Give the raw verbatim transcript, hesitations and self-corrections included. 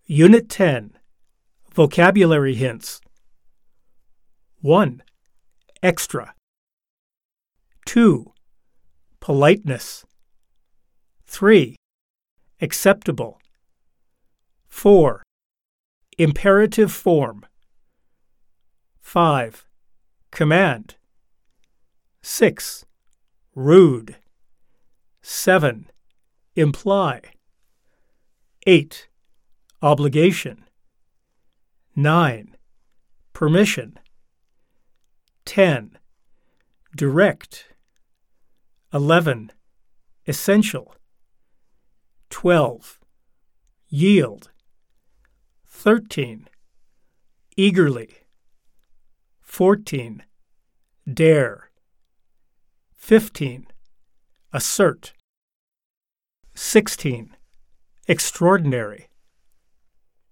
Unit ten. Vocabulary Hints. one. Extra. two. Politeness. three. Acceptable. four. Imperative form. five. Command. six. Rude. seven. Imply. eight. Obligation. nine. Permission. ten. Direct. eleven. Essential. twelve. Yield. thirteen. Eagerly. fourteen. Dare. fifteen. Assert. sixteen. Extraordinary.